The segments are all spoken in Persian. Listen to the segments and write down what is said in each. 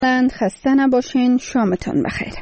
خسته نباشین. شامتان بخیر.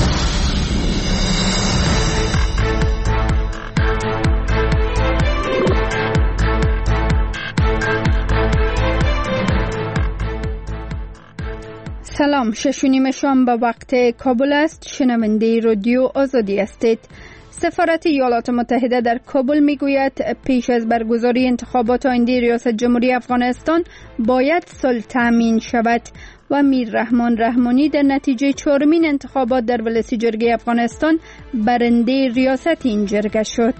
سلام، 6:30 شام به وقت کابل است. شنونده رادیو آزادی هستید. سفارت ایالات متحده در کابل میگوید پیش از برگزاری انتخابات آینده ریاست جمهوری افغانستان باید صلح تامین شود و میررحمان رحمانی در نتیجه 4مین انتخابات در ولسی جرگه افغانستان برنده ریاست این جرگه شد.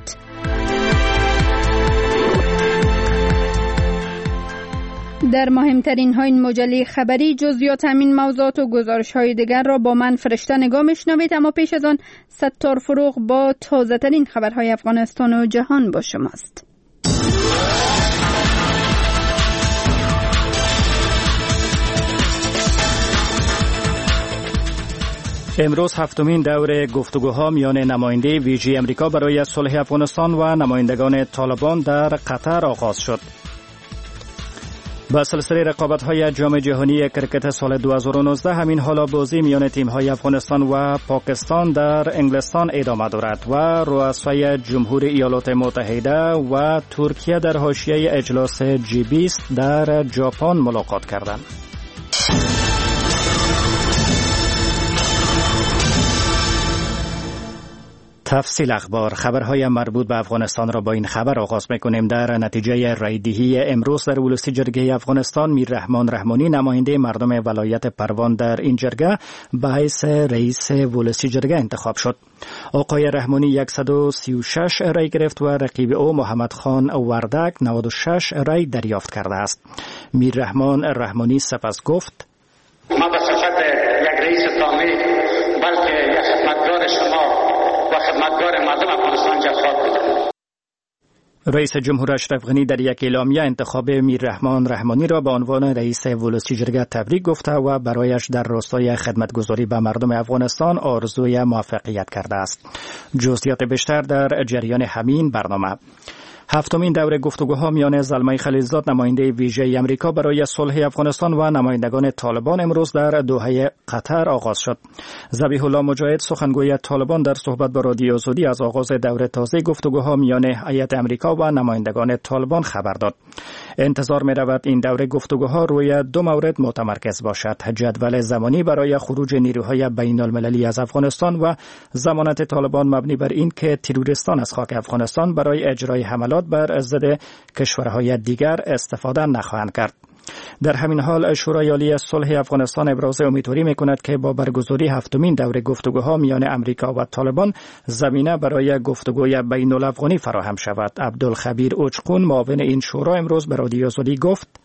در مهمترین های این مجله خبری جزئیات همین موضوعات و گزارش های دیگر را با من فرشته نگاه میشنوید، اما پیش از آن ستار فروغ با تازه ترین خبرهای افغانستان و جهان با شماست. امروز هفتمین دور گفتگوها میان نماینده ویژه امریکا برای صلح افغانستان و نمایندگان طالبان در قطر آغاز شد. با سلسله رقابت‌های جام جهانی کرکت سال 2019 همین حالا بازی میان تیم‌های افغانستان و پاکستان در انگلستان ادامه دارد و رؤسای جمهور ایالات متحده و ترکیه در حاشیه اجلاس G20 در ژاپن ملاقات کردند. تفصیل اخبار. خبرهای مربوط به افغانستان را با این خبر آغاز میکنیم. در نتیجه رایدهی امروز در ولسی جرگه افغانستان میررحمان رحمانی نماینده مردم ولایت پروان در این جرگه به حیث رئیس ولسی جرگه انتخاب شد. آقای رحمانی 136 رای گرفت و رقیب او محمد خان وردک 96 رای دریافت کرده است. میررحمان رحمانی سپس گفت: ما به صفت یک رئیس تامی بلکه یک خدمتگار شما و خدمتگار مردم افغانستان جذاب بودم. رئیس جمهور اشرف غنی در یک اعلامیه انتخاب میررحمان رحمانی را به عنوان رئیس ولسی جرگه تبریک گفته و برایش در راستای خدمتگزاری به مردم افغانستان آرزوی موفقیت کرده است. جزئیات بیشتر در جریان همین برنامه. هفتمین دور گفتگوها میان زلمه خلیلزاد نماینده ویژه امریکا برای صلح افغانستان و نمایندگان طالبان امروز در دوحه قطر آغاز شد. ذبیح الله مجاهد سخنگوی طالبان در صحبت با رادیو آزادی از آغاز دور تازه گفتگوها میان هیئت امریکا و نمایندگان طالبان خبر داد. انتظار می رود این دوره گفتگوها روی دو مورد متمرکز باشد: جدول زمانی برای خروج نیروهای بین المللی از افغانستان و ضمانت طالبان مبنی بر این که تروریستان از خاک افغانستان برای اجرای حملات بر ضد کشورهای دیگر استفاده نخواهند کرد. در همین حال شورای عالی صلح افغانستان ابراز امیدواری می‌کند که با برگزاری هفتمین دوره گفتگوها میان امریکا و طالبان زمینه برای گفتگوی بین الافغانی فراهم شود. عبدالخبیر اوچقون معاون این شورا امروز به رادیو آزادی گفت: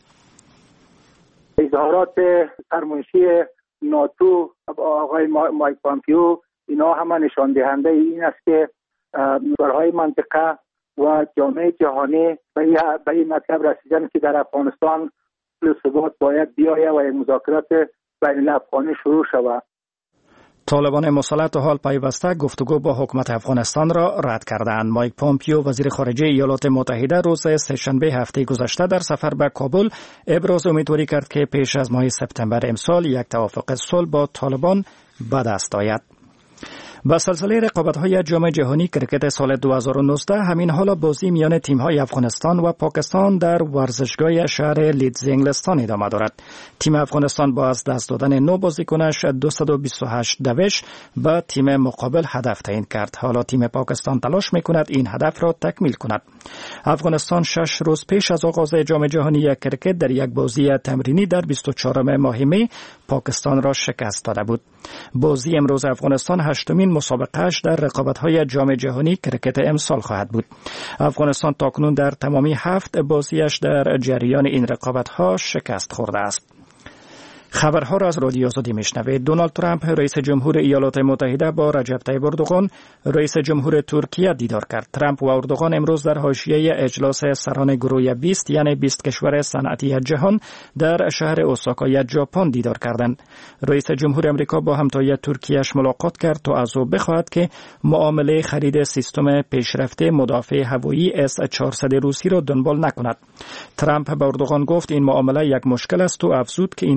اظهارات فرمایشی ناتو آقای مایک پامپیو اینا هم نشان دهنده این است که کشورهای منطقه و جامعه جهانی به این مطلب رسیدن که در افغانستان ثبات باید بیاید و مذاکرات بین الافغانی شروع شود. طالبان مسلط حال پیوسته گفتگو با حکومت افغانستان را رد کردند. مایک پامپیو وزیر خارجه ایالات متحده روز سه‌شنبه هفته گذشته در سفر به کابل ابراز امیدواری کرد که پیش از ماه سپتامبر امسال یک توافق صلح با طالبان به دست آید. با سلسله رقابت‌های جام جهانی کرکت سال 2019 همین حالا بازی میان تیم‌های افغانستان و پاکستان در ورزشگاه شهر لیدز انگلستان ادامه دارد. تیم افغانستان با از دست دادن 9 بازیکنش 228 دوش به تیم مقابل هدف تعیین کرد. حالا تیم پاکستان تلاش می‌کند این هدف را تکمیل کند. افغانستان 6 روز پیش از آغاز جام جهانی کرکت در یک بازی تمرینی در 24 ماه می پاکستان را شکست داده بود. بازی امروز افغانستان هشتمین مسابقه‌اش در رقابت‌های جام جهانی کرکت امسال خواهد بود. افغانستان تاکنون در تمامی 7 بازیش در جریان این رقابت‌ها شکست خورده است. خبرها را از رادیو آزادی میشنوید. دونالد ترامپ رئیس جمهور ایالات متحده با رجب طیب اردوغان رئیس جمهور ترکیه دیدار کرد. ترامپ و اردوغان امروز در حاشیه اجلاس سران گروه 20 یعنی 20 کشور صنعتی جهان در شهر اوساکای ژاپن دیدار کردند. رئیس جمهور امریکا با همتای ترکیه‌اش ملاقات کرد تا از او بخواهد که معامله خرید سیستم پیشرفته مدافع هوایی S-400 روسی را دنبال نکند. ترامپ به اردوغان گفت این معامله یک مشکل است و افزود که این خوب نیست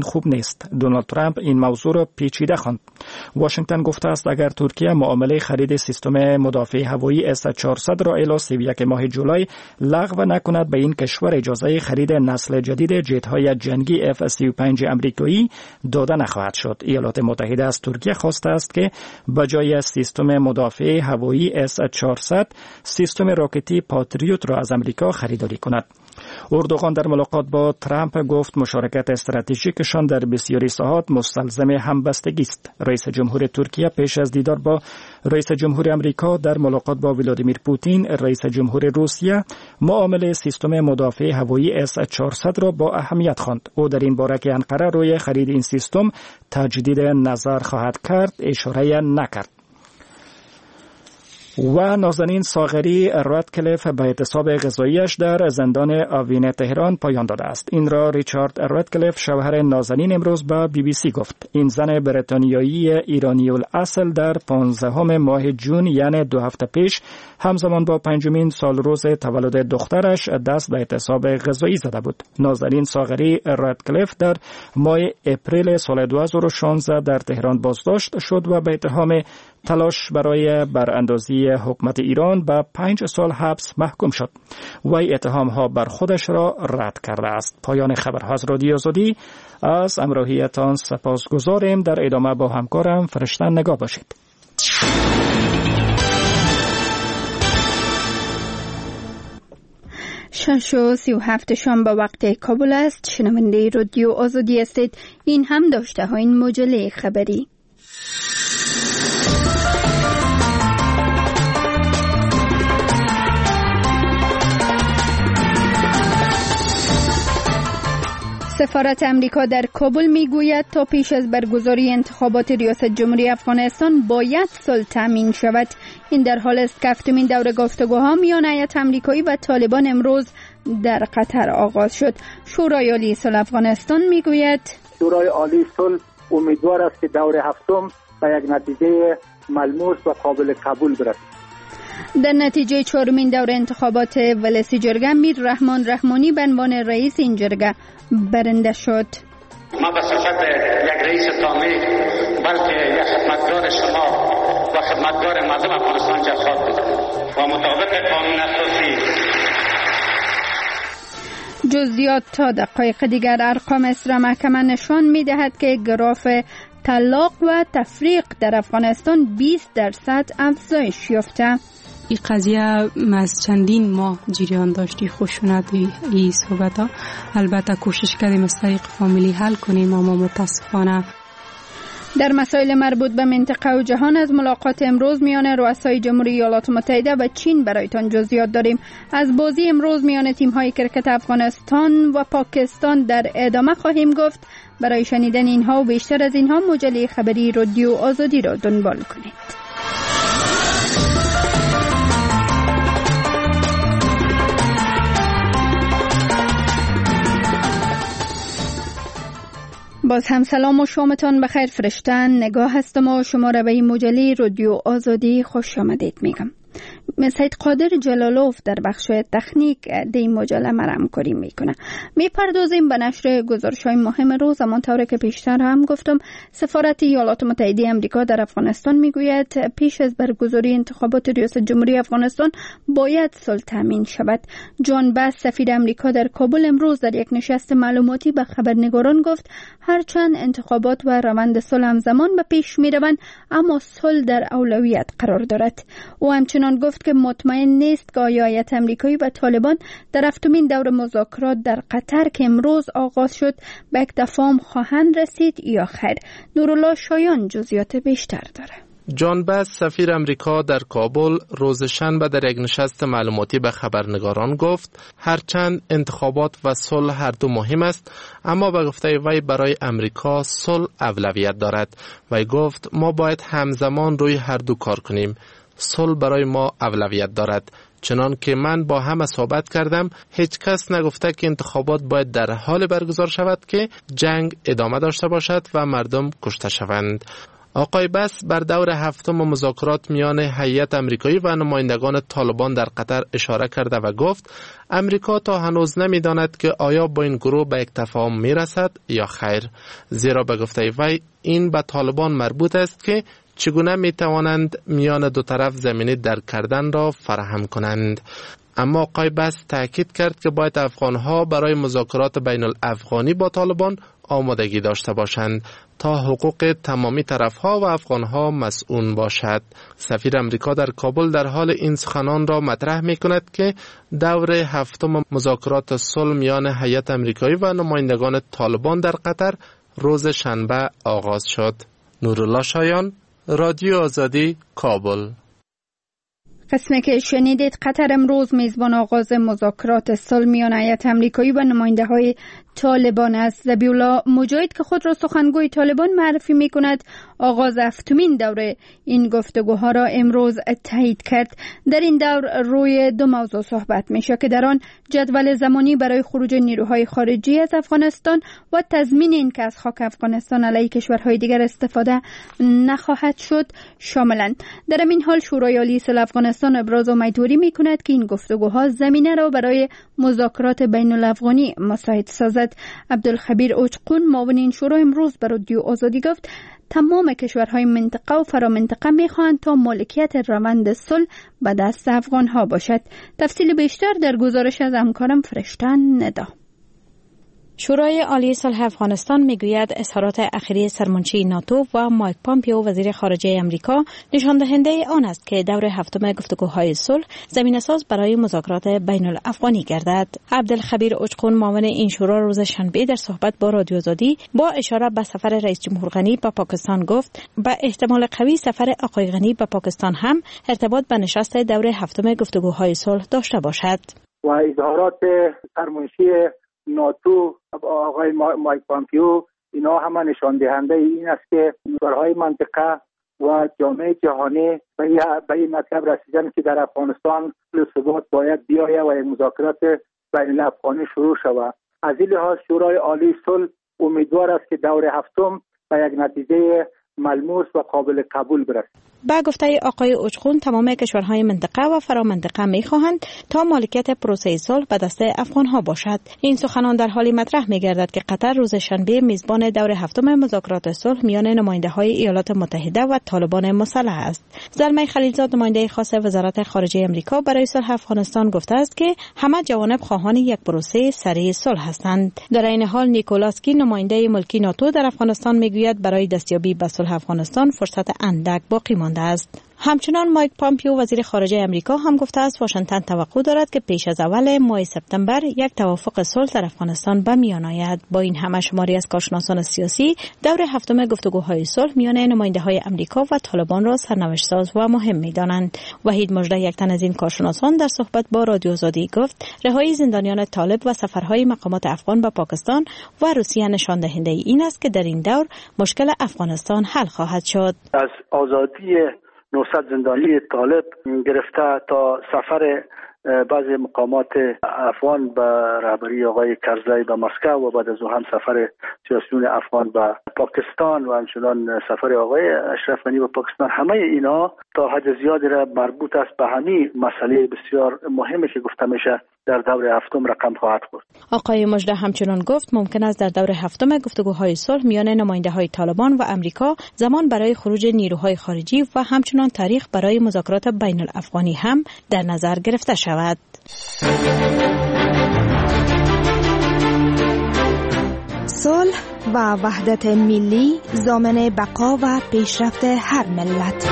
نیست. دونالد ترامپ این موضوع را پیچیده خواند. واشنگتن گفته است اگر ترکیه معامله خرید سیستم مدافع هوایی S-400 را الی 31 ماه جولای لغو نکند، به این کشور اجازه خرید نسل جدید جت‌های جنگی F-35 امریکایی داده نخواهد شد. ایالات متحده از ترکیه خواسته است که بجای سیستم مدافع هوایی S-400 سیستم راکتی پاتریوت را از امریکا خریداری کند. اردوغان در ملاقات با ترامپ گفت مشارکت استراتژیکشان در بسیاری ساحات مستلزم همبستگی است. رئیس جمهور ترکیه پیش از دیدار با رئیس جمهور امریکا در ملاقات با ولادیمیر پوتین رئیس جمهور روسیه معامله سیستم مدافع هوایی S-400 را با اهمیت خواند. او در این باره که انقره روی خرید این سیستم تجدید نظر خواهد کرد اشاره نکرد. و نازنین ساغری رادکلیف به اعتصاب غذاییش در زندان آوین تهران پایان داده است. این را ریچارد رادکلیف شوهر نازنین امروز به BBC گفت. این زن بریتانیایی ایرانی الاصل در 15 ماه جون یعنی 2 هفته پیش همزمان با 5مین سال روز تولد دخترش دست به اعتصاب غذایی زده بود. نازنین ساغری رادکلیف در ماه اپریل سال 2016 در تهران بازداشت شد و به اتهام تلاش برای براندازی حکومت ایران به 5 سال حبس محکوم شد. وی اتهام‌ها بر خودش را رد کرده است. پایان خبرها از رادیو آزادی. از همراهیتان سپاسگزاریم. در ادامه با همکارم فرشتن نگاه باشید. 6:37 شام به وقت کابل است. شنونده رادیو آزادی هستید. این هم داشته ها این مجله خبری. سفارت امریکا در کابل میگوید تا پیش از برگزاری انتخابات ریاست جمهوری افغانستان باید صلح تامین شود. این در حال است که هفتمین دور گفتگوها میان هیئت امریکایی و طالبان امروز در قطر آغاز شد. شورای عالی صلح افغانستان میگوید شورای عالی صلح امیدوار است که دور هفتم به یک نتیجه ملموس و قابل قبول برسد. در نتیجه 4مین دور انتخابات ولسی جرگه میر رحمان رحمانی به عنوان رئیس این جرگه برنده شد. ما به صفت یک رئیس تامی بلکه یک خدمتگار شما و خدمتگار مردم افغانستان جلسات بودم و مطابق قانون اساسی. جزئیات تا دقایق دیگر. ارقام اسرا محکمه نشان می‌دهد که گراف طلاق و تفریق در افغانستان 20% افزایش یافته. این قضیه از چندین ماه جریان داشتی خشونت این صحبت ها. البته کوشش کردیم از طریق فامیلی حل کنیم اما متاسفانه. در مسائل مربوط به منطقه و جهان از ملاقات امروز میان رؤسای جمهوری ایالات متحده و چین برایتان جزئیات داریم. از بازی امروز میان تیم‌های کرکت افغانستان و پاکستان در ادامه خواهیم گفت. برای شنیدن اینها و بیشتر از اینها مجله خبری رادیو آزادی را دنبال کنید. باز هم سلام و شامتان بخیر. فرشتن نگاه هستم و شما را به این مجله رادیو آزادی خوش آمدید میگم. سید قادر جلالوف در بخش تکنیک دی مجله همکاری میکنه. میپردازیم به نشر گزارش‌های مهم روز. همانطور که پیشتر هم گفتم سفارت ایالات متحده آمریکا در افغانستان میگوید پیش از برگزاری انتخابات ریاست جمهوری افغانستان باید صلح تامین شود. جان باس سفیر آمریکا در کابل امروز در یک نشست معلوماتی به خبرنگاران گفت هرچند انتخابات و روند صلح همزمان به پیش میروند اما صلح در اولویت قرار دارد. او همچنین گفت که مطمئن نیست که آیا هیئت امریکایی و طالبان در هفتمین دور مذاکرات در قطر که امروز آغاز شد به یک تفاهم خواهند رسید یا خیر. نورالله شایان جزئیات بیشتر داره. جان باس سفیر امریکا در کابل روز شنبه در یک نشست معلوماتی به خبرنگاران گفت هرچند انتخابات و صلح هر دو مهم است اما به گفته وی برای امریکا صلح اولویت دارد. وی گفت ما باید همزمان روی هر دو کار کنیم. صلح برای ما اولویت دارد. چنان که من با همه صحبت کردم هیچ کس نگفته که انتخابات باید در حال برگزار شود که جنگ ادامه داشته باشد و مردم کشته شوند. آقای بس بر دور هفتم مذاکرات میان هیئت امریکایی و نمایندگان طالبان در قطر اشاره کرده و گفت امریکا تا هنوز نمیداند که آیا با این گروه به یک تفاهم میرسد یا خیر، زیرا به گفته وی این به طالبان مربوط است که چگونه میتوانند میان دو طرف زمینه درک کردن را فراهم کنند. اما آقای بس تاکید کرد که باید افغانها برای مذاکرات بین الافغانی با طالبان آمادگی داشته باشند تا حقوق تمامی طرفها و افغانها مسئول باشد. سفیر امریکا در کابل در حال این سخنان را مطرح می کند که دور هفتم مذاکرات صلح میان هیئت امریکایی و نمایندگان طالبان در قطر روز شنبه آغاز شد. نورالله شایان، رادیو آزادی، کابل. قسمی که شنیدید قطر امروز میزبان آغاز مذاکرات صلح میان هیئت امریکایی و نماینده های طالبان است. ذبیح‌الله مجاهد که خود را سخنگوی طالبان معرفی می کند آغاز هفتمین دوره این گفتگوها را امروز تایید کرد. در این دور روی دو موضوع صحبت می شود که در آن جدول زمانی برای خروج نیروهای خارجی از افغانستان و تضمین این که از خاک افغانستان علیه کشورهای دیگر استفاده نخواهد شد شاملند. در این حال شورای عالی صلح افغانستان ابراز امیدواری می کند که این گفتگوها زمینه را برای مذاکرات بین الافغانی مساعد سازد. عبدالخبیر اوچقون معاون این شورا امروز به رادیو آزادی گفت تمام کشورهای منطقه و فرامنطقه میخواهند تا مالکیت روند صلح به دست افغانها باشد. تفصیل بیشتر در گزارش از همکارم فرشته ندا. شورای عالی صلح افغانستان میگوید اظهارات اخیری سرمنشی ناتو و مایک پامپیو وزیر خارجه امریکا نشان دهنده آن است که دور هفتم گفتگوهای صلح زمینه‌ساز برای مذاکرات بین الافغانی گردد. عبدالخبیر اوچقون معاون این شورا روز شنبه در صحبت با رادیو آزادی با اشاره به سفر رئیس جمهور غنی به پاکستان گفت به احتمال قوی سفر آقای غنی به پاکستان هم ارتباط به نشست دور هفتم گفتگوهای صلح داشته باشد. و اظهارات سرمنشی ناتو آقای مایک پامپیو اینا همه نشان دهنده این است که کشورهای منطقه و جامعه جهانی به این مطلب رسیدن که در افغانستان ثبات باید بیاید و مذاکرات بین الافغانی شروع شود. از این لحاظ شورای عالی صلح امیدوار است که دور هفتم به یک نتیجه ملموس و قابل قبول برسد. با گفته آقای اوچقون تمام کشورهای منطقه و فرامنطقه می‌خواهند تا مالکیت پروسه صلح به دست افغان‌ها باشد. این سخنان در حالی مطرح می‌گردد که قطر روز شنبه میزبان دور هفتم مذاکرات صلح میان نماینده‌های ایالات متحده و طالبان مسلح است. زلمه خلیلزاد نماینده خاص وزارت خارجه آمریکا برای صلح افغانستان گفته است که همه جوانب خواهان یک پروسه سریع صلح هستند. در این حال نیکولاسکی نماینده ملکی ناتو در افغانستان می‌گوید برای دستیابی به صلح افغانستان فرصت اندک باقی مانده است. همچنان مایک پامپیو وزیر خارجه امریکا هم گفته است واشنگتن توقع دارد که پیش از اول ماه سپتامبر یک توافق صلح در افغانستان به میان آید. با این همه شماری از کارشناسان سیاسی دور هفتم گفتگوهای صلح میان نماینده‌های امریکا و طالبان را سرنوشت‌ساز و مهم می‌دانند. وحید مژده یک تن از این کارشناسان در صحبت با رادیو آزادی گفت رهایی زندانیان طالب و سفرهای مقامات افغان به پاکستان و روسیه نشان دهنده این است که در این دور مشکل افغانستان حل خواهد شد. از آزادی 900 زندانی طالب گرفته تا سفر بعضی مقامات افغان به رهبری آقای کرزی به مسکو و بعد از او هم سفر سیاسیون افغان به پاکستان و همچنان سفر آقای اشرف غنی به پاکستان، همه اینا تا حد زیادی را مربوط است به همین مسئله بسیار مهمی که گفته میشه در دور هفتم رقم خواهد خورد. آقای مژده همچنان گفت ممکن است در دور هفتم گفتگوهای صلح میان نماینده‌های طالبان و امریکا زمان برای خروج نیروهای خارجی و همچنان تاریخ برای مذاکرات بین الافغانی هم در نظر گرفته شود. صلح و وحدت ملی ضامن بقا و پیشرفت هر ملت.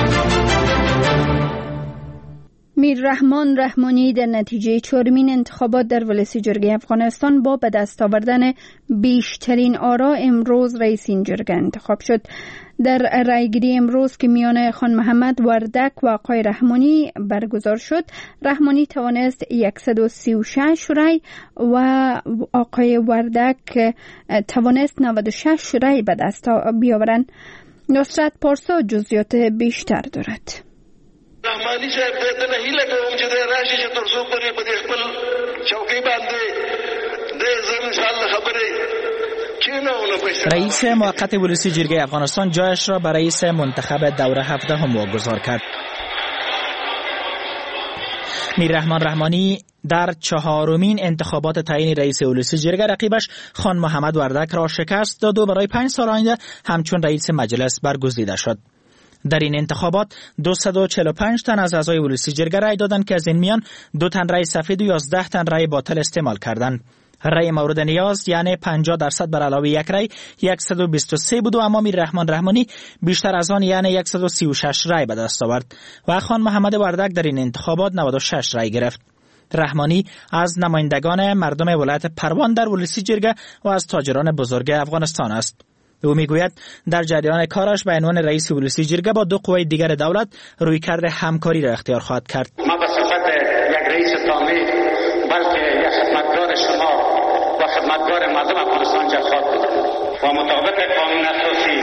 میررحمان رحمانی در نتیجه چهارمین انتخابات در ولسی جرگه افغانستان با به دست آوردن بیشترین آرا امروز رئیس این جرگه انتخاب شد. در رایگیری امروز که میان خان محمد وردک و آقای رحمانی برگزار شد، رحمانی توانست 136 رای و آقای وردک توانست 96 رای به دست بیاورند. نصرت پارسا جزئیات بیشتر دارد. رحمانی صاحب ته نه هیله کوم چې د راشي چې تر څو پرې په خپل چوکۍ باندې د زم مثال خبرې رئیس موقت ولسی جرگه افغانستان جایش را به رئیس منتخب دوره 17 واگذار کرد. میررحمان رحمانی در 4مین انتخابات تعیین رئیس ولسی جرگه رقیبش خان محمد وردک را شکست داد و برای 5 سال آینده همچون رئیس مجلس برگزیده شد. در این انتخابات 245 تن از اعضای ولسی جرگه رای دادند که از این میان 2 تن رای سفید و 11 تن رای باطل استعمال کردند. رای مورد نیاز یعنی 50% بر علاوه یک رای 123 بود و اما میررحمان رحمانی بیشتر از آن یعنی 136 رای به دست آورد و خان محمد وردک در این انتخابات 96 رای گرفت. رحمانی از نمایندگان مردم ولایت پروان در ولسی جرگه و از تاجران بزرگ افغانستان است. او میگوید در جریان کارش به عنوان رئیس ولسی جرگه با 2 قوه دیگر دولت رویکرد همکاری را اختیار خواهد کرد. ما به صفت یک رئیس تامی بلکه یک خدمتگار شما و خدمتگار مردم افغانستان جا خواهد بود و مطابق قانون اساسی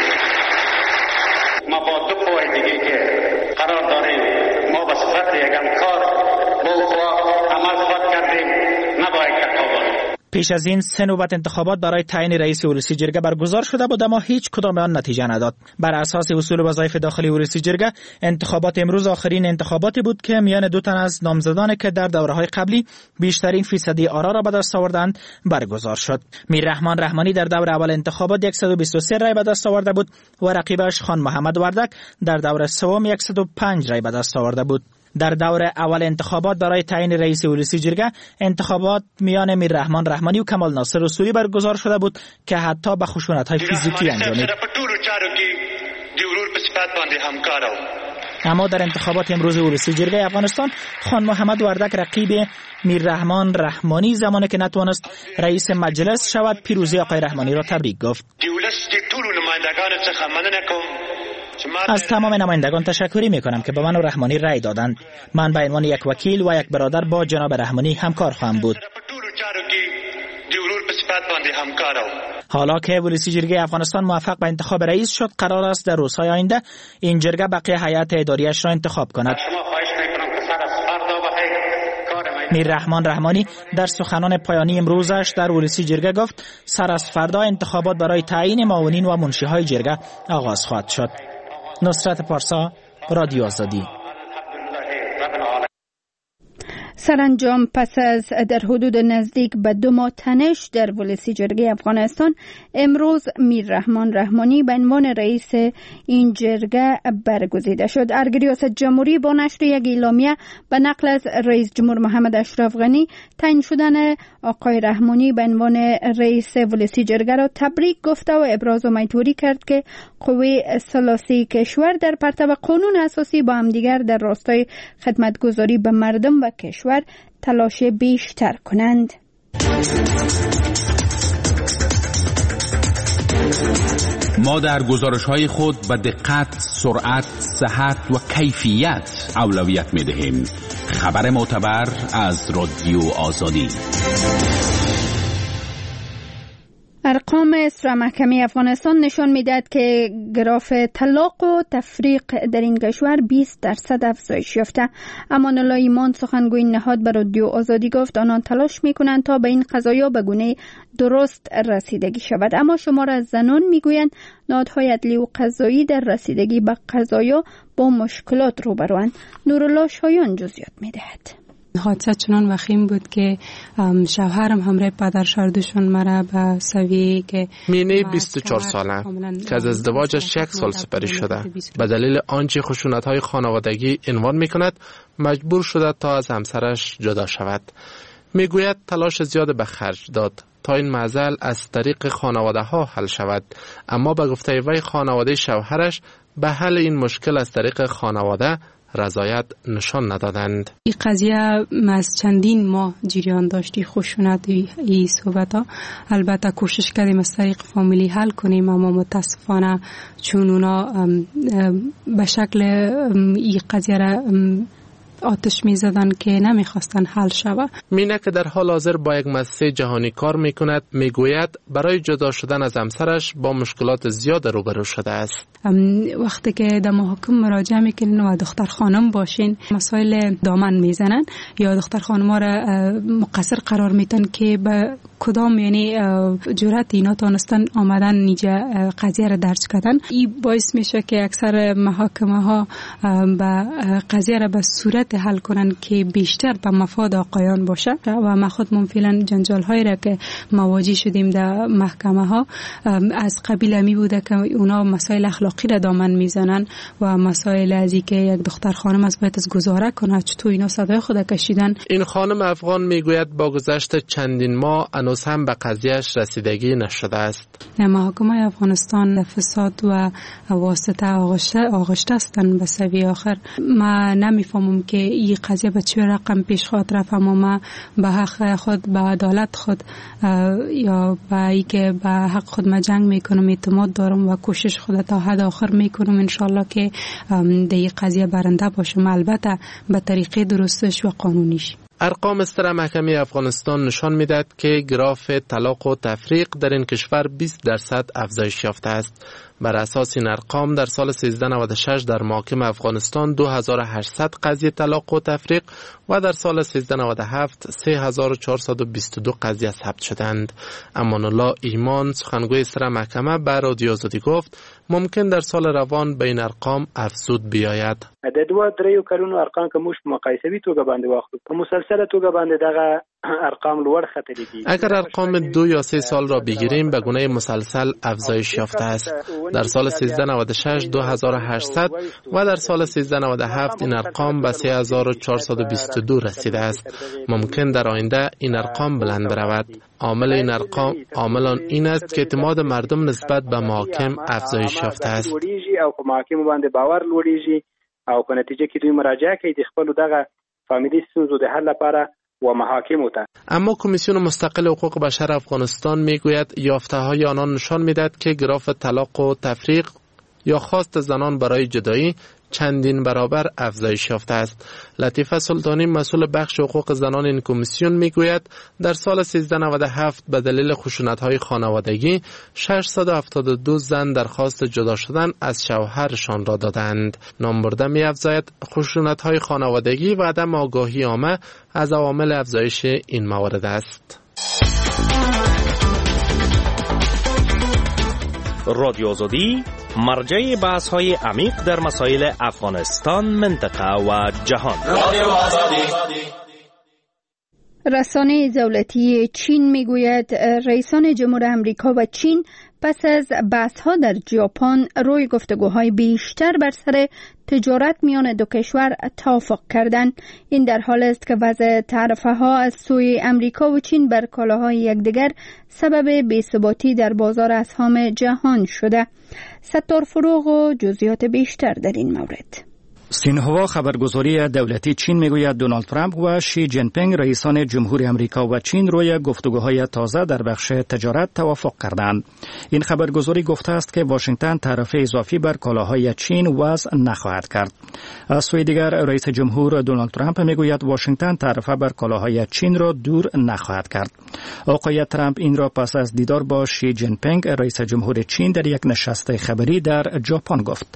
ما با 2 قوه دیگه که قرار داریم ما به صفت یک همکار با قوا عمل خواهد کردیم نباید تکابر. پیش از این 3 نوبت انتخابات برای تعیین رئیس ولسی جرگه برگزار شده بود اما هیچ کدام آن نتیجه نداد. بر اساس اصول وظایف داخلی ولسی جرگه انتخابات امروز آخرین انتخاباتی بود که میان 2 تن از نامزدان که در دوره‌های قبلی بیشترین فیصدی آرا را به دست آوردند برگزار شد. میررحمان رحمانی در دور اول انتخابات 123 رای به دست آورده بود و رقیبش خان محمد وردک در دور سوم 105 رای به دست آورده بود. در دور اول انتخابات برای تعیین رئیس ولسی جرگه انتخابات میان میررحمان رحمانی و کمال ناصر اصولی برگزار شده بود که حتی به خشونت‌های فیزیکی انجامید. اما در انتخابات امروز ولسی جرگه افغانستان خان محمد وردک رقیب میررحمان رحمانی زمانی که نتوانست رئیس مجلس شود پیروزی آقای رحمانی را تبریک گفت. از تمام نمایندگان تشکری میکنم که به من و رحمانی رای دادند. من به عنوان یک وکیل و یک برادر با جناب رحمانی همکار خواهم بود. حالا که ولسی جرگه افغانستان موفق به انتخاب رئیس شد قرار است در روزهای آینده این جرگه بقیه هیئت اداریش را انتخاب کند. میررحمان رحمانی در سخنان پایانی امروزش در ولسی جرگه گفت سر از فردا انتخابات برای تعیین معاونین و منشیهای جرگه آغاز خواهد شد. نصرت پارسا، رادیو آزادی. سرانجام پس از در حدود نزدیک به 2 ماه تنش در ولسی جرگه افغانستان امروز میررحمان رحمانی به عنوان رئیس این جرگه برگزیده شد. ارگ ریاست جمهوری با نشر یک اعلامیه به نقل از رئیس جمهور محمد اشرف غنی تعیین شدن آقای رحمانی به عنوان رئیس ولسی جرگه را تبریک گفته و ابراز امیدواری کرد که قوه ثلاثی کشور در پرتو قانون اساسی با همدیگر در راستای خدمتگزاری به مردم و کشور تلاش بیشتر کنند. ما در گزارش‌های خود به دقت، سرعت، صحت و کیفیت اولویت می‌دهیم. خبر معتبر از رادیو آزادی. ارقام اصلاح محکمه افغانستان نشان میدهد که گراف طلاق و تفریق در این کشور 20% افزایش یافته. امان الله ایمان سخنگوی نهاد به رادیو آزادی گفت آنان تلاش میکنند تا به این قضایا به گونه درست رسیدگی شود، اما شمار از زنان میگویند نهادهای عدلی و قضایی در رسیدگی به قضایا با مشکلات روبروند. نورالله شایان جزئیات میدهد. حادثه چنان وخیم بود که شوهرم همراه پدر شاردشون مرا به سویه که مینه 24 ساله که از ازدواجش 1 سال سپری شده به دلیل آنچه خشونت‌های خانوادگی عنوان می‌کند مجبور شده تا از همسرش جدا شود. میگوید تلاش زیاد به خرج داد تا این معضل از طریق خانواده ها حل شود، اما به گفته وی خانواده شوهرش به حل این مشکل از طریق خانواده رضایت نشان ندادند. این قضیه از چندین ماه جریان داشتی خشونت این صحبت ها. البته کوشش کردیم از طریق فامیلی حل کنیم، اما متاسفانه چون اونا به شکل این قضیه را آتش می زدن که نمی خواستن حل شوه. مینه که در حال حاضر با یک مؤسسه جهانی کار می کند میگوید برای جدا شدن از همسرش با مشکلات زیاد روبرو شده است. وقتی که در محاکم مراجعه میکنین و دختر خانم باشین مسائل دامن میزنن یا دختر خانم را مقصر قرار میتن که به کدام یعنی جرأت اینا تونستن آمدن نیجا قضیه را درج کردن. این باعث میشه که اکثر محاکمه ها به قضیه را به صورت حل کنن که بیشتر به مفاد آقایان باشه و ما خودمون فعلا جنجال هایی را که مواجه شدیم در محکمه ها از قبیل می بوده که اونا مسائل اخلاقی را دامن میزنن و مسائل از اینکه یک دختر خانم از باید از گزاره کنه چطور اینا صدای خود کشیدن. این خانم افغان میگوید با گذشت چندین ماه هنوز هم به قضیهش رسیدگی نشده است. محاکمه افغانستان فساد و واسطه آغشته هستند به سوی آخر. ما نمیفهمم که این قضیه به چه رقم پیش خواهد رفت، اما ما به حق خود، به عدالت خود یا به اینکه به حق خود ما جنگ میکنم، اعتماد دارم و کوشش خود تا حد آخر میکنم انشالله که این قضیه برنده باشم، البته به طریقه درستش و قانونیش. ارقام استر محکمه افغانستان نشان میدهد که گراف طلاق و تفریق در این کشور 20% افزایش یافته است. بر اساس این ارقام در سال 1396 در محاکم افغانستان 2800 قضیه طلاق و تفریق و در سال 1397 3422 قضیه ثبت شدند. امان الله ایمان سخنگوی استر محکمه به رادیو آزادی گفت ممکن در سال روان به این ارقام افزود بیاید. د دوه دریو کلونو ارقام که موږ مقایسوي توګه باندې واخلو په مسلسله توګه باندې دغه ارقام لوړ خطرې دي. اگر ارقام 2 یا 3 سال را بگیریم به گونه مسلسل افزایش یافته است. در سال 1396 2800 و در سال 1397 این ارقام به 3422 رسیده است. ممکن در آینده این ارقام بلند برود. عامل این ارقام این است که اعتماد مردم نسبت به محاکم افزایش یافته است. او په محاکم باندې باور لوړیږي او په نتیجه کې دوی مراجعه کوي د خپل دغه فامیلی ستونزو د حل لپاره و محاکم ته. اما کمیسیون مستقل حقوق بشر افغانستان میگوید یافته‌های آنان نشان میدهد که گراف طلاق و تفریق یا خواست زنان برای جدایی چندین برابر افزایش یافته است. لطیفه سلطانی مسئول بخش حقوق زنان این کمیسیون میگوید در سال 1397 به دلیل خشونت‌های خانوادگی 672 زن درخواست جدا شدن از شوهرشان را دادند. نامبرده می‌افزاید خشونت‌های خانوادگی و عدم آگاهی عامه از عوامل افزایش این موارد است. رادیو آزادی مرجع بحث‌های عمیق در مسائل افغانستان، منطقه و جهان. رسانه دولتی چین میگوید رئیسان جمهور امریکا و چین پس از بحث‌ها در ژاپن روی گفتگوهای بیشتر بر سر تجارت میان دو کشور توافق کردند. این در حال است که وضع تعرفه‌ها از سوی امریکا و چین بر کالاهای یکدیگر سبب بی‌ثباتی در بازار اسهم جهان شده. ستار فروغ و جزئیات بیشتر در این مورد. سینهوا خبرگزاری دولتی چین میگوید دونالد ترامپ و شی جین پینگ رئیسان جمهوری امریکا و چین روی گفتگوهای تازه در بخش تجارت توافق کردند. این خبرگزاری گفته است که واشنگتن تعرفه اضافی بر کالاهای چین وضع نخواهد کرد. از سوی دیگر رئیس جمهور دونالد ترامپ میگوید واشنگتن تعرفه بر کالاهای چین را دور نخواهد کرد. آقای ترامپ این را پس از دیدار با شی جین پینگ رئیس جمهور چین در یک نشست خبری در ژاپن گفت.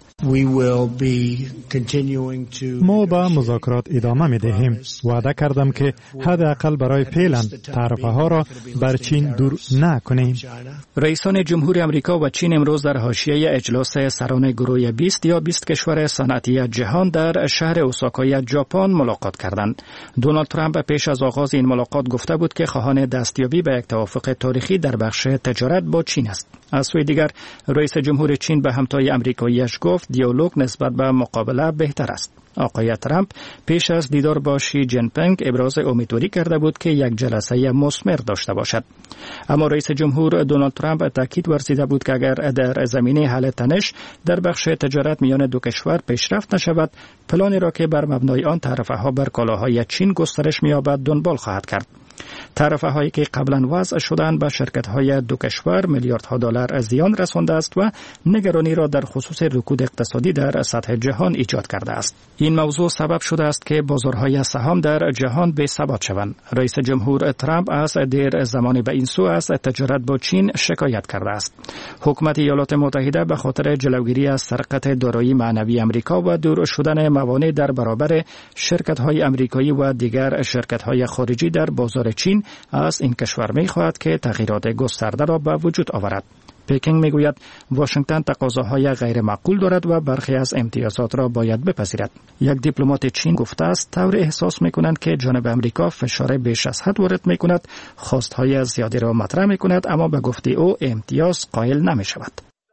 ما به مذاکرات ادامه می دهیم. وعده کردم که حداقل برای فعلا تعرفه ها را بر چین دور نکنیم. رئیسان جمهوری امریکا و چین امروز در حاشیه اجلاس سران گروه 20 یا 20 کشور صنعتی جهان در شهر اوساکای ژاپن ملاقات کردند. دونالد ترامپ پیش از آغاز این ملاقات گفته بود که خواهان دستیابی به یک توافق تاریخی در بخش تجارت با چین است. از سوی دیگر رئیس جمهور چین به همتای امریکاییش گفت دیالوگ نسبت به مقابله بهتر است. آقای ترامپ پیش از دیدار با شی جین پینگ ابراز امیدواری کرده بود که یک جلسه مثمر داشته باشد. اما رئیس جمهور دونالد ترامپ تاکید ورزیده بود که اگر در زمینه حل تنش در بخش تجارت میان دو کشور پیشرفت نشود، پلانی را که بر مبنای آن تعرفه ها بر کالاهای چین گسترش می‌یابد دنبال خواهد کرد. تعرفه هایی که قبلا وضع شدند به شرکت های دو کشور میلیاردها دلار زیان رسانده است و نگرانی را در خصوص رکود اقتصادی در سطح جهان ایجاد کرده است. این موضوع سبب شده است که بازارهای سهام در جهان بی‌ثبات شوند. رئیس جمهور ترامپ از دیر زمانی به این سو از تجارت با چین شکایت کرده است. حکومت ایالات متحده به خاطر جلوگیری از سرقت دارایی معنوی امریکا و دور شدن موانع در برابر شرکت های امریکایی و دیگر شرکت های خارجی در بازار طرفدار چین از این کشور می‌خواهد که تغییرات گسترده را به وجود آورد. پکینگ میگوید واشنگتن تقاضاهای غیر معقول دارد و برخی از امتیازات را باید بپذیرد. یک دیپلمات چین گفته است طور احساس میکنند که جانب امریکا فشار بیش از حد وارد میکند، خواستهای زیادی را مطرح میکند، اما به گفته او امتیاز قائل نمیشود.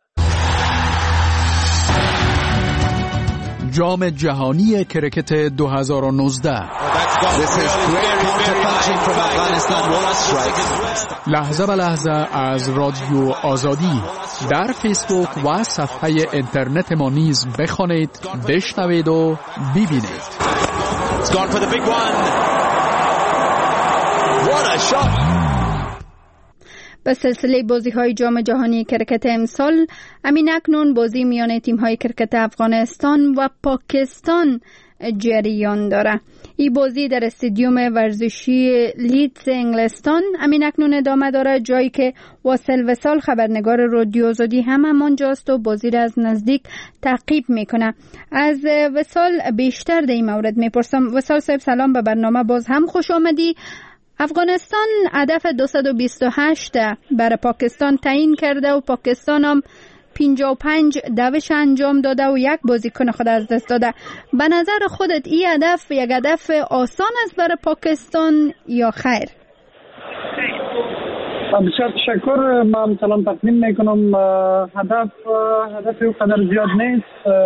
جام جهانی کرکت 2019 لحظه به لحظه از رادیو آزادی در فیسبوک و صفحه اینترنت ما نیز بخوانید، بشنوید و ببینید. به سلسله بازی‌های جام جهانی کرکت امسال اکنون بازی میان تیم‌های کرکت افغانستان و پاکستان جریان داره. این بازی در استادیوم ورزشی لیدز انگلستان اکنون ادامه داره، جایی که واصل وصال خبرنگار رادیو آزادی هم همانجاست و بازی را از نزدیک تعقیب میکنه. از وصال بیشتر در این مورد میپرسم. وصال صاحب سلام، به برنامه باز هم خوش آمدی. افغانستان هدف 228 برای پاکستان تعیین کرده و پاکستان هم 55 دوش انجام داده و یک بازیکن خود از دست داده. به نظر خودت این هدف یک هدف آسان است برای پاکستان یا خیر؟ بسیار تشکر. من سلام تقدیم میکنم. هدف او قدر زیاد نیست.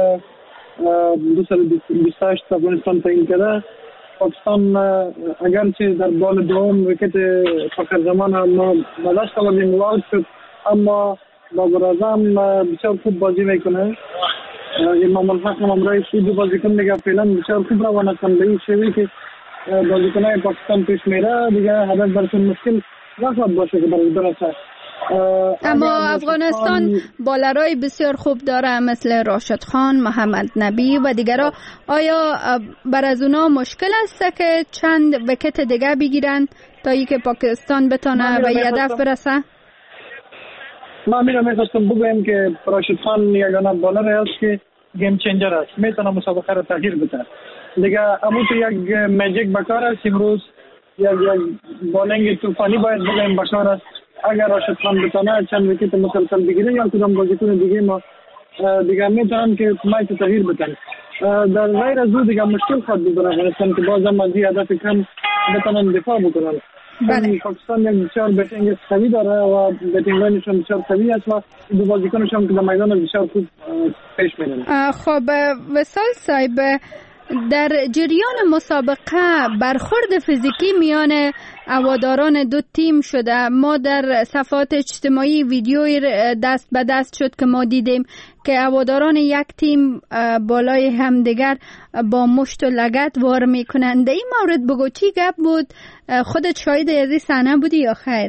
228 افغانستان تعیین کرده. پاکستان اگرچه در بال دوم ویکت فخر زمان ما به دست آوردیم واحد شد، اما بابر اعظم بسیار خوب بازی میکنه. امام الحق هم امرای دو بازیکن دیگه فعلا بسیار خوب روانتن. به این شوی که بازیکنهای پاکستان پیش میره دیگه هدف برشون مشکل نخواهد باشه که برسه. اما افغانستان بالرای بسیار خوب داره مثل راشد خان، محمد نبی و دیگرها. آیا بر از اونا مشکل است که چند ویکت دیگه بگیرن تا اینکه پاکستان بتونه به هدف برسه؟ ما میخواستم بگویم که راشد خان یگانه بالر است که گیم چنجر است، میتونه مسابقه را تغییر بده. دیگه اما تو یک ماجیک بکار است. امروز یک بالینگ طوفانی باید بگویم بکار است. اگر راشد خان بتونه چند ویکت مسلسل بگیره یا کدام بازیکن دیگه ما دیگه میتونن که میچ تغییر بدن. در غیر از او دیگه مشکل خواهد بود برای افغانستان که بازم از این هدف کم بتونن دفاع بکنن. پاکستان یک بسیار بیتینگ قوی داره و بیتینگ لاینشون بسیار قوی است و دو بازیکنشون که در میدان بسیار خوب پیش میرن. خب وصال صاحب، در جریان مسابقه برخورد فیزیکی میان هواداران دو تیم شده. ما در صفحات اجتماعی ویدیوی دست به دست شد که ما دیدیم که هواداران یک تیم بالای همدیگر با مشت و لگد وار میکنند. در این مورد بگو چی گپ بود؟ خودت شاهد از این صحنه بودی یا خیر؟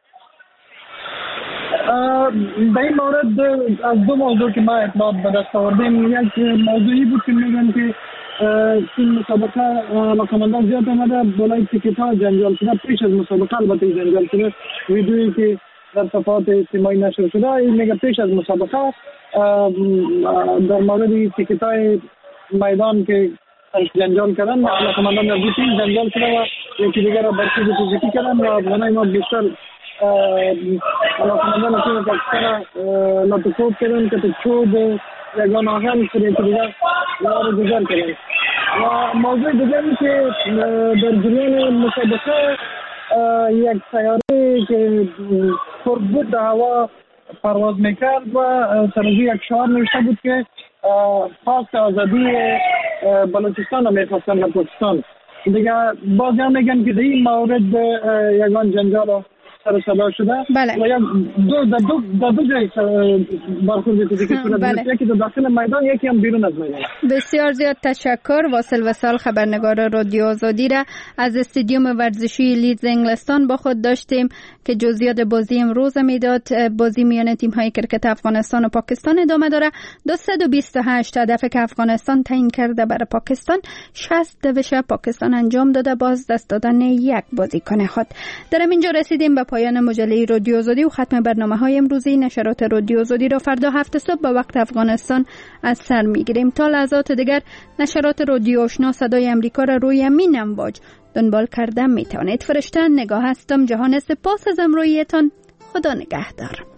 در این مورد از دو موضوع که ما اطلاعات به دست آوردیم، یک موضوعی بود که میگن که این مسابقه علاقمندان زیاد آمده بالای تیکت ها جنجال شده. پیش از مسابقه البته جنجال شده. ویدیویی که در صفحات اجتماعی نشر شده این میگه پیش از مسابقه در مورد تیکت های میدان که جنجال کردن، علاقمندان در دو تیم جنجال شده و یکی دیگر را برخورد فیزیکی کردن و افغانای ما بیشتر علاقمندان تیم پاکستان لاتوکوب کردن که چوب یگان آهن شده یکی دیگر را گذار کردن. و موضوع دیگری که در جریان مسابقه یک سیاره که پر بود در هوا پرواز میکرد و سرازی یک شعار نوشته بود که خواست آزادی بلوچستان را میخواستن در پاکستان. دیگه باز هم میگن که در این مورد یگان جنجال سر صدا شده. بله. و دو جای برخورد فیزیکی شده. یکی در داخل میدان، یکی هم بیرون از میدان. بسیار زیاد تشکر. واصل وصال خبرنگار رادیو آزادی را از استادیوم ورزشی لیدز انگلستان با خود داشتیم که جزئیات بازی امروز میداد. بازی میان تیم‌های کرکت افغانستان و پاکستان ادامه داره. 228 هدف که افغانستان تعیین کرده برای پاکستان، 60 دوش پاکستان انجام داده باز دست دادن یک بازیکن خود. در اینجا رسیدیم به پایان مجله رادیو آزادی و ختم برنامه‌های امروزی. نشرات رادیو آزادی را فردا 7 صبح به وقت افغانستان از سر می‌گیریم. تا لحظات دیگر نشرات رادیو آشنا صدای امریکا را روی همین امواج دنبال کرده می توانید. فرشته نگاه هستم. جهان سپاس از امرویتان. خدا نگهدار.